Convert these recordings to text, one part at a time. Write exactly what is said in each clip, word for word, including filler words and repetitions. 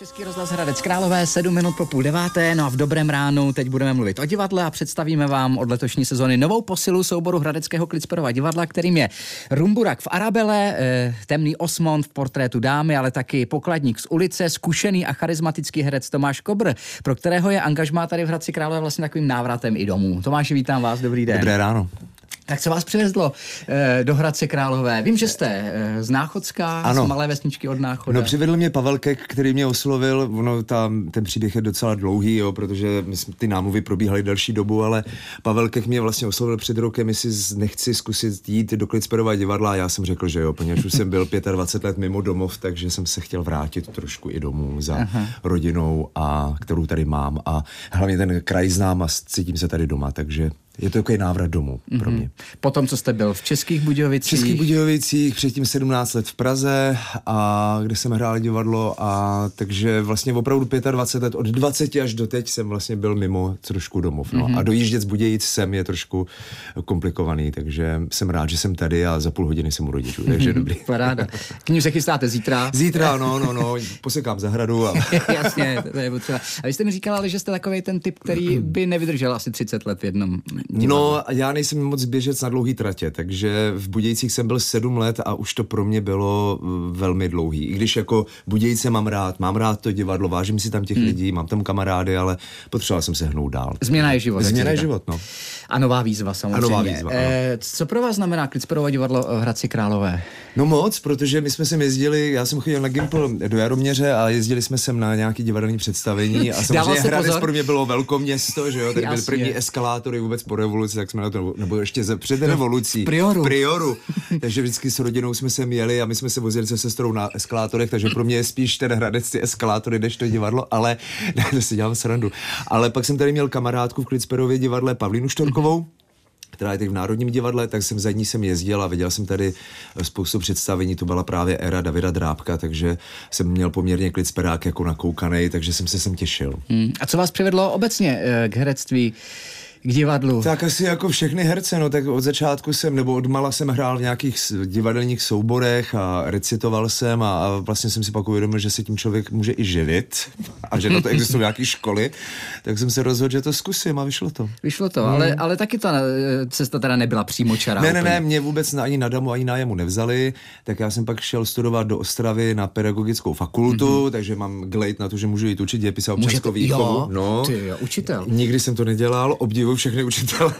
Český rozhlas Hradec Králové, sedm minut po půl deváté, no a v dobrém ránu teď budeme mluvit o divadle a představíme vám od letošní sezony novou posilu souboru hradeckého Klitsperova divadla, kterým je Rumburak v Arabele, eh, Temný Osmond v Portrétu dámy, ale taky Pokladník z ulice, zkušený a charismatický herec Tomáš Kobr, pro kterého je angažmá tady v Hradci Králové vlastně takovým návratem i domů. Tomáši, vítám vás, dobrý den. Dobré ráno. Tak co vás přivezlo eh, do Hradce Králové? Vím, že jste eh, z Náchodska, ano. Z malé vesničky od Náchoda. No, přivedl mě Pavel Kek, který mě oslovil. Ono, tam, ten příběh je docela dlouhý, jo, protože my jsme, ty námluvy probíhaly delší dobu, ale Pavel Kek mě vlastně oslovil před rokem, jestli nechci zkusit jít do Klitsperova divadla a já jsem řekl, že jo, poněvadž už jsem byl dvacet pět let mimo domov, takže jsem se chtěl vrátit trošku i domů za Aha. rodinou, a kterou tady mám, a hlavně ten kraj znám a cítím se tady doma, takže je to takový návrat domů pro mě. Potom, co jste byl v Českých Budějovicích? V Českých Budějovicích, předtím sedmnáct let v Praze, a kde jsem hrál divadlo, a takže vlastně opravdu dvacet pět let, od dvaceti až do teď jsem vlastně byl mimo trošku domov. No. Mm-hmm. A dojíždět z Budějic sem je trošku komplikovaný, takže jsem rád, že jsem tady a za půl hodiny jsem u rodičů, takže mm-hmm. dobrý. Paráda. K ním se chystáte zítra? Zítra, no, no, no, posekám zahradu. A... Jasně, to je potřeba. A vy jste mi říkal, ale že jste takovej ten typ, který by nevydržel asi třicet let v jednom divadlu. No, já nejsem moc běžec na dlouhý tratě, takže v Budějcích jsem byl sedm let a už to pro mě bylo velmi dlouhý. I když jako Budějce mám rád, mám rád to divadlo, vážím si tam těch hmm. lidí, mám tam kamarády, ale potřeboval jsem se hnout dál. Změna je život. Změna je život, no. A nová výzva samozřejmě. A nová výzva, e, co pro vás znamená Klitsperovo divadlo v Hradci Králové? No moc, protože my jsme sem jezdili, já jsem chodil na Gimpl do Jaroměře a jezdili jsme sem na nějaký divadelní představení a samozřejmě Hradec pro mě bylo velkoměsto, že jo, tady byly první eskalátory vůbec po revoluci, tak jsme na to, nebo ještě ze, před revolucí. Prioru. Prioru. Takže vždycky s rodinou jsme sem jeli a my jsme se vozili se sestrou na eskalátorech, takže pro mě je spíš ten Hradec ty eskalátory, než to divadlo, ale ne, si dělám srandu. Ale pak jsem tady měl kamarádku v Klitsperově divadle Pavlínu Štorkovou, která je teď v Národním divadle, tak jsem za ní jsem jezdil a viděl jsem tady spoustu představení, to byla právě éra Davida Drábka, takže jsem měl poměrně Klitsperák jako nakoukanej, takže jsem se sem těšil. Hmm. A co vás přivedlo obecně k herectví, k divadlu? Tak asi jako všechny herce, no, tak od začátku jsem, nebo od mala jsem hrál v nějakých divadelních souborech a recitoval jsem a, a vlastně jsem si pak uvědomil, že se tím člověk může i živit a že na to existují nějaké školy, tak jsem se rozhodl, že to zkusím a vyšlo to. Vyšlo to, hmm. ale, ale taky ta cesta teda nebyla přímočará. Ne, ne, ne, mě vůbec ani na damu, ani nájemu nevzali, tak já jsem pak šel studovat do Ostravy na pedagogickou fakultu, mm-hmm. takže mám glejt na to, že můžu jít učit dějepis a občanskou výchovu. No, ty jo, učitel. Nikdy jsem to nedělal, obdivuji všechny učitele.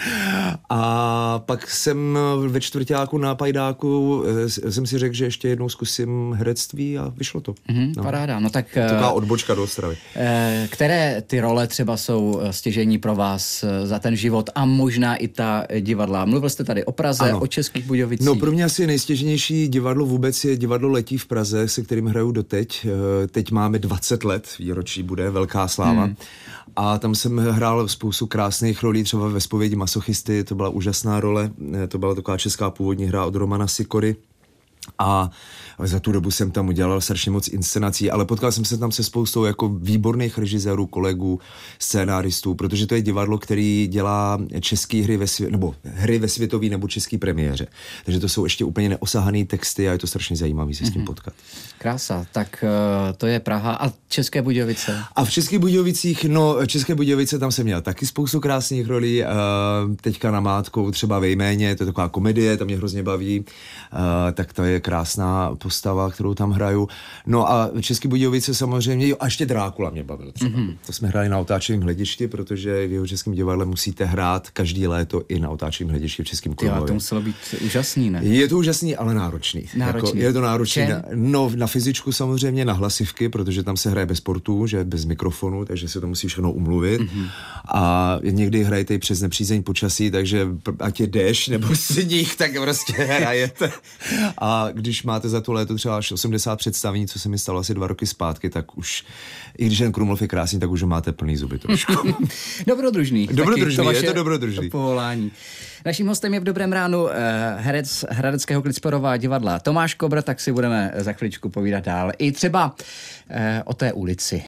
A pak jsem ve čtvrťáku na Pajdáku jsem si řekl, že ještě jednou zkusím herectví a vyšlo to. Mm-hmm, no. Paráda. No tak, taková odbočka do Ostravy. Které ty role třeba jsou stěžejní pro vás za ten život a možná i ta divadla? Mluvil jste tady o Praze, ano. O Českých Budějovicích. No pro mě asi nejstěžnější divadlo vůbec je divadlo Letí v Praze, se kterým hraju doteď. Teď máme dvacet let, výročí bude, velká sláva. Hmm. A tam jsem hrál spoustu krásných rolí, třeba ve Zpovědi masochisty, to byla úžasná role, to byla taková česká původní hra od Romana Sikory. A za tu dobu jsem tam udělal strašně moc inscenací, ale potkal jsem se tam se spoustou jako výborných režisérů, kolegů, scénáristů, protože to je divadlo, který dělá české hry ve svě- nebo hry ve světové nebo české premiéře. Takže to jsou ještě úplně neosahané texty a je to strašně zajímavý se s tím potkat. Krása, tak uh, to je Praha a České Budějovice. A v Českých Budějovicích, no České Budějovice, tam jsem měl taky spoustu krásných rolí, uh, teďka na Mátkou třeba ve Jméně, to je taková komedie, tam mě hrozně baví, uh, tak to je krásná postava, kterou tam hraju. No a České Budějovice samozřejmě, jo, a ještě Drákula mě bavil třeba. Mm-hmm. To jsme hráli na Otáčivém hledišti, protože v jeho Českém divadle musíte hrát každý léto i na Otáčivém hledišti v Českém Krumlově. To muselo být úžasný, ne? Je to úžasný, ale náročný. Náročný. Jako, je to náročný. Na, no na fyzičku samozřejmě, na hlasivky, protože tam se hraje bez portů, že bez mikrofonu, takže se to musí všechno umluvit. Mm-hmm. A někdy hrajete i přes nepřízeň počasí, takže ať je déšť nebo sníh, tak prostě hrajete. A když máte za to léto třeba až osmdesát představení, co se mi stalo asi dva roky zpátky, tak už, i když ten Krumlov je krásný, tak už máte plný zuby trošku. Dobrodružný. Dobrodružný, to je to dobrodružný. Povolání. Naším hostem je v dobrém ránu herec Hradeckého Klitsperova divadla Tomáš Kobr, tak si budeme za chviličku povídat dál. I třeba o té ulici.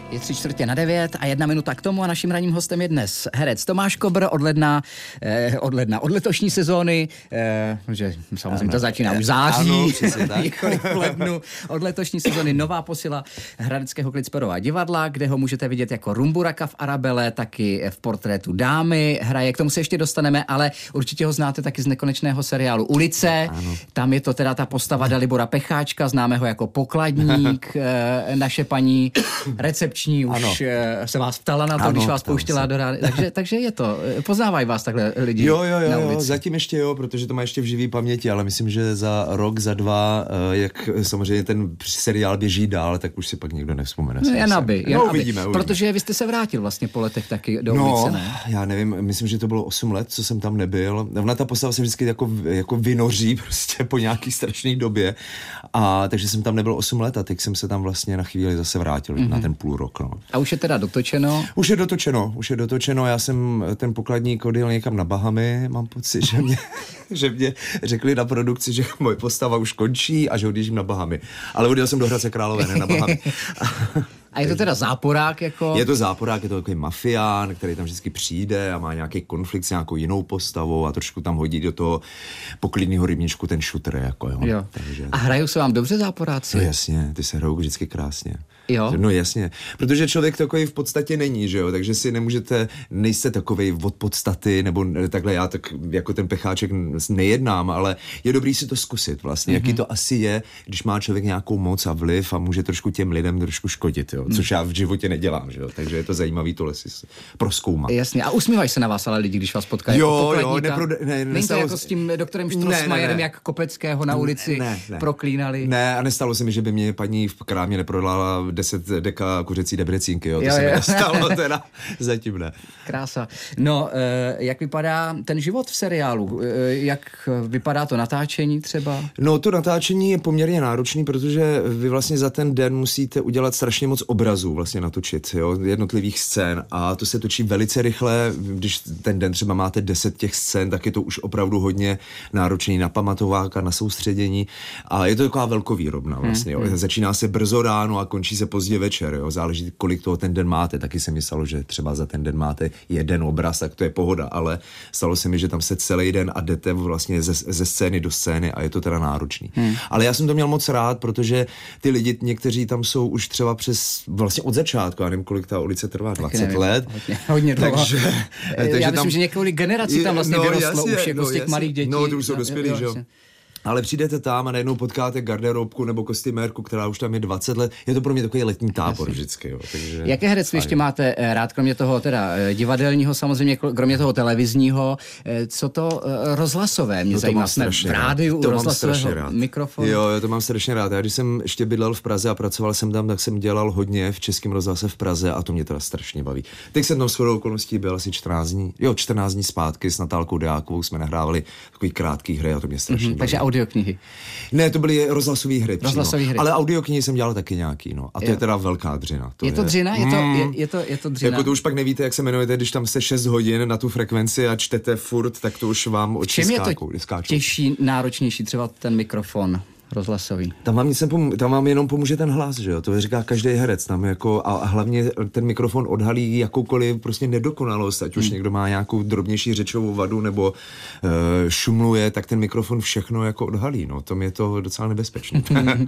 Je tři čtvrtě na devět a jedna minuta k tomu a naším ranním hostem je dnes herec Tomáš Kobr od ledna, eh, od ledna, od letošní sezóny, eh, že samozřejmě ano, to začíná už září, ano, tak. Nikoliv v lednu, od letošní sezóny nová posila Hradeckého Klitsperova divadla, kde ho můžete vidět jako Rumburaka v Arabele, taky v Portrétu dámy hraje, k tomu se ještě dostaneme, ale určitě ho znáte taky z nekonečného seriálu Ulice, ano. Tam je to teda ta postava Dalibora Pecháčka, známe ho jako pokladník, eh, naše paní recepční už ano. se vás ptala na to, ano, když vás pouštěla do rády. Takže, takže je to. Poznávají vás takhle lidi jo, jo, jo, na ulici. Jo, zatím ještě jo, protože to má ještě v živý paměti, ale myslím, že za rok, za dva, jak samozřejmě ten seriál běží dál, tak už si pak nikdo nevzpomene. No, jen aby, jen no, aby. uvidíme, uvidíme. Protože vy jste se vrátil vlastně po letech taky do no, ulice, ne? Já nevím, myslím, že to bylo osm let, co jsem tam nebyl. Ona ta postava se vždycky jako, jako vynoří prostě po nějaký strašné době. A takže jsem tam nebyl osm let a teď jsem se tam vlastně na chvíli zase vrátil, mm-hmm. na ten půl rok. No. A už je teda dotočeno? Už je dotočeno, už je dotočeno. Já jsem ten pokladník odjel někam na Bahamy, mám pocit, že mě, že mě řekli na produkci, že moje postava už končí a že odjíždím na Bahamy. Ale odjel jsem do Hradce Králové, ne na Bahamy. A je to teda záporák jako? Je to záporák, je to takový mafián, který tam vždycky přijde a má nějaký konflikt s nějakou jinou postavou a trošku tam hodí do toho poklidného rybníčku ten šutr. Jako, jo. Jo. Takže... A hrajou se vám dobře záporáci? No jasně, ty se hrajou vždycky krásně. Jo. No jasně, protože člověk takový v podstatě není, že jo, takže si nemůžete, nejste takovej od podstaty, nebo takhle já tak jako ten Pecháček nejednám, ale je dobrý si to zkusit vlastně, mm-hmm. jaký to asi je, když má člověk nějakou moc a vliv a může trošku těm lidem trošku škodit, jo, což já v životě nedělám, že jo, takže je to zajímavý tohle si prozkoumat. Jasně, a usmívají se na vás ale lidi, když vás potkají jo, jako pokladníka? Jo, neprode, ne, Není to jako s tím doktorem Štrosmajerem, ne, ne. jak Kopeckého na ulici ne, ne, ne. proklínali? Ne, a nestalo se mi, že by mě paní v krámě neprodala deset deka kuřecí debrecínky, jo, to jo, se jo. mi nestalo teda, zatím ne. Krása. No, jak vypadá ten život v seriálu? Jak vypadá to natáčení třeba? No, to natáčení je poměrně náročný, protože vy vlastně za ten den musíte udělat strašně moc obrazů vlastně natočit, jo, jednotlivých scén a to se točí velice rychle, když ten den třeba máte deset těch scén, tak je to už opravdu hodně náročný na pamatováka, na soustředění a je to taková velkovýrobna vlastně, jo. Začíná se brzo ráno a končí se pozdě večer, jo. Záleží, kolik toho ten den máte, taky se mi stalo, že třeba za ten den máte jeden obraz, tak to je pohoda, ale stalo se mi, že tam se celý den a jdete vlastně ze, ze scény do scény a je to teda náročný. Hmm. Ale já jsem to měl moc rád, protože ty lidi, někteří tam jsou už třeba přes, vlastně od začátku, já nevím, kolik ta ulice trvá, dvacet nevím, let. Hodně, hodně dlouho. Takže, takže já tam, myslím, že několik generací tam vlastně no, vyrostlo jasně, už jako no, z těch jasně. malých dětí. No, to už jsou dospělí, že jo. Ale přijdete tam a najednou potkáte garderobku nebo kostymérku, která už tam je dvacet let. Je to pro mě takový letní tábor Jasně. vždycky. Jo. Takže jaké herectví ještě máte rád, kromě toho teda divadelního, samozřejmě kromě toho televizního, co to rozhlasové? Mě no, zajímá, jsme v rádiu, u rozhlasového mikrofonu. Jo, jo, to mám strašně rád. Já když jsem ještě bydlel v Praze a pracoval jsem tam, tak jsem dělal hodně v Českém rozhlase v Praze a to mě teda strašně baví. Teď jsem tam shodou okolností byl asi čtrnáct dní, jo, čtrnáct dní zpátky s Natálkou Deákovou jsme nahrávali takový krátký hry a to mě strašně mm-hmm, baví. Takže audioknihy. Ne, to byly rozhlasové hry. Rozhlasové hry. Ale audioknihy jsem dělal taky nějaký, no. A to jo. je teda velká dřina. To je to dřina? Je to, je, je, to, je to dřina? Jako to už pak nevíte, jak se jmenujete, když tam jste šest hodin na tu frekvenci a čtete furt, tak to už vám oči skákou. Čem je to těžší, náročnější třeba ten mikrofon rozhlasový? Tam vám, nic nepomů- tam vám jenom pomůže ten hlas, že jo? To říká každý herec. Tam jako, a hlavně ten mikrofon odhalí jakoukoliv prostě nedokonalost, ať už hmm. někdo má nějakou drobnější řečovou vadu nebo uh, šumluje, tak ten mikrofon všechno jako odhalí. No, tom je to docela nebezpečné.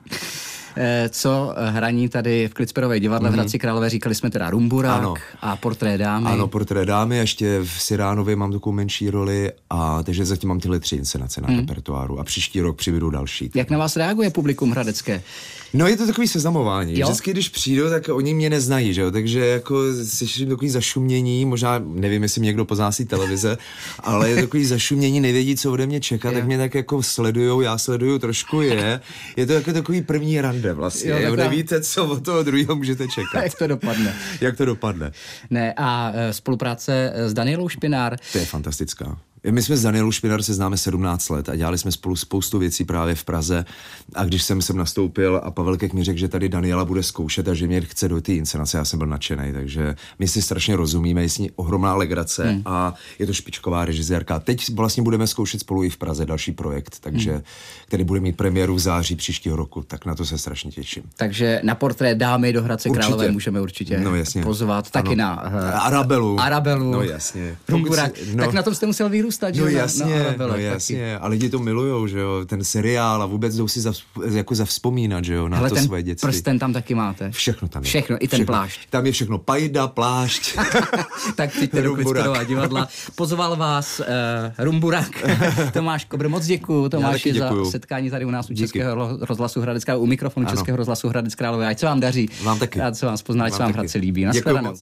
Co hraní tady v Klitsperově divadle mm-hmm. v Hradci Králové, říkali jsme teda Rumburák ano. a Portré dámy. Ano, Portré dámy, ještě v Siránově mám takovou menší roli a takže zatím mám tyhle tři inscenace na mm. repertoáru a příští rok přibydou další. Jak na vás reaguje publikum hradecké? No je to takový seznamování. Jo? Vždycky, když přijdu, tak oni mě neznají, že jo, takže jako slyším takový zašumění, možná nevím, jestli mě někdo pozná si televize, ale je takový zašumění, nevědí, co ode mě čeká, jo. tak mě tak jako sledujou, já sleduju trošku je. Je to jako takový první rande vlastně. Jo, jo, nevíte, co od toho druhého můžete čekat. Jak to dopadne. Jak to dopadne. Ne, a spolupráce s Danielou Špinár. To je fantastická. My jsme s Danielou Špinaru se známe sedmnáct let a dělali jsme spolu spoustu věcí právě v Praze. A když jsem sem nastoupil a Pavel Kek mi řekl, že tady Daniela bude zkoušet a že mě chce do té inscenace, já jsem byl nadšený, takže my si strašně rozumíme, je s ní ohromná legrace hmm. a je to špičková režisérka. Teď vlastně budeme zkoušet spolu i v Praze další projekt, takže hmm. který bude mít premiéru v září příštího roku, tak na to se strašně těším. Takže na portrét dámy do Hradce určitě. Králové můžeme určitě no, pozvat, taky ano. na uh, Arabelu. Arabelu. No jasně. Rumburak. Si, no. Tak na tom jste musel vyrůstat, že? No jasně, na, na no jasně. A lidi to milujou, že jo, ten seriál a vůbec jdou si zavzp, jako zavzpomínat, že jo, na hele, to ten svoje dětství. Prsten tam taky máte. Všechno tam je. Všechno, i ten všechno. plášť. Tam je všechno, pajda, plášť. Tak přijďte do Klicperova divadla. Pozval vás uh, Rumburak. Tomáš Kobr, moc děkuju, Tomáši, za setkání tady u nás u Díky. Českého rozhlasu Hradec Králové, u mikrofonu ano. Českého rozhlasu Hradec Králové. Ať se vám daří. Vám taky. Rád se vás poznal, ať se vám Hradce líbí. Naschledanou.